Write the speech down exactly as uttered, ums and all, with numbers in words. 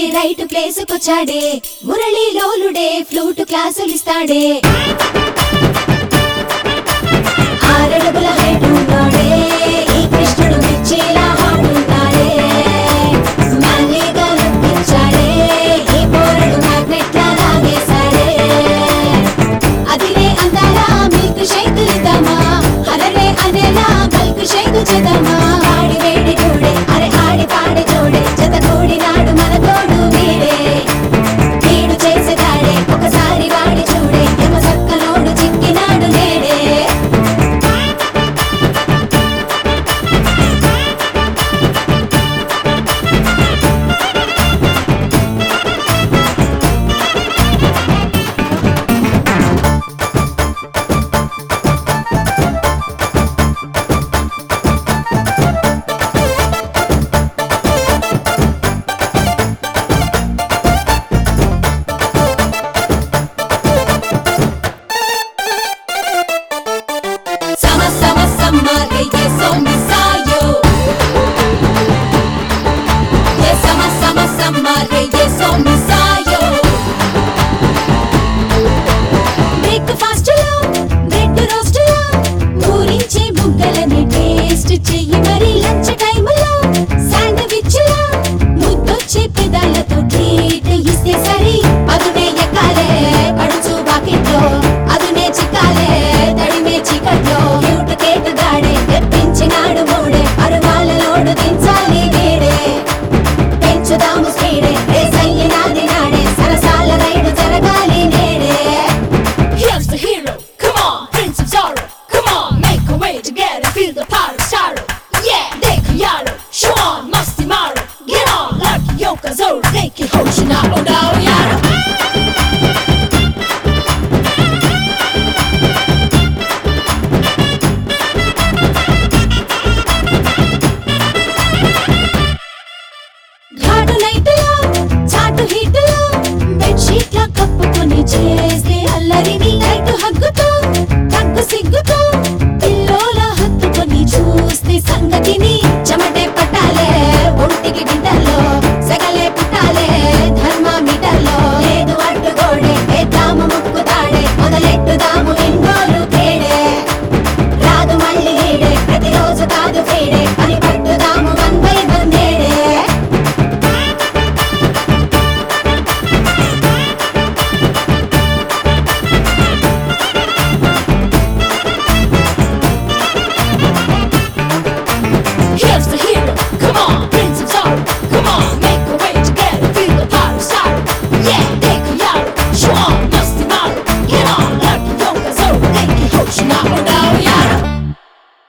Right place కొచ్చాడే మురళి లోలుడే flute క్లాసులిస్తాడే ఆరడుగుల హైట్ ఉన్నాడే ఈ కృష్ణుడు మిర్చిలా హాట్ ఉన్నాడే మల్లిగా నప్పించాడే ఈ పోరడు మ్యాగ్నెట్లా లాగేశాడే అదిరే అందాలా మిల్క్ షేక్ ఇద్దామా అరరే అనేలా బల్క్ షేక్ చేద్దామా ఆడి వేడి చూడే అరే ఆడి పాడి చూడే జత కూడినాడు మన తోడు వీడే వీడు చేసేదాడే ఒకసారి వాడి చూడే ఎమ సక్కనోడు చిక్కినాడు నేడే Sama sama sama que yes on misayo Yes sama sama sama que yes on misayo Breakfast lo bread roast lo పూరించి బుగ్గలని టేస్ట్ చెయ్యి మరి లంచ్ టైమ్ లో శాండ్విచ్ లో ముద్దొచ్చే పెదాలతో ట్రీట్ ఇస్తే సరి అదునే ఎక్కాలే పడుచు బాకెట్లో అదునే చిక్కాలే తడిమే చీకట్లో క్యూట్ కేక్ గాడే తెప్పించినాడు మూడే అరువాల లోడు దించాలి వీడే పెంచుదాము స్పీడే రేస్ అయ్యినాది నాడే సరసాల రైడు జరగాలి నేడే Here's the hero, come on, Prince of Zorro, come on, make a way together, feel the power of sorrow. Yeah, dekho yaro, show on, masti maro, get on, lucky yoka zoro, neki hoshina odao yaro. ఘాటు నైట్లో చాటు హీట్లో బెడ్షీట్ల కప్పుకొని చేస్తే అల్లరిని night హగ్గుతో తగ్గు సిగ్గుతో పిల్లోల హత్తుకొని చూస్తే సంగతిని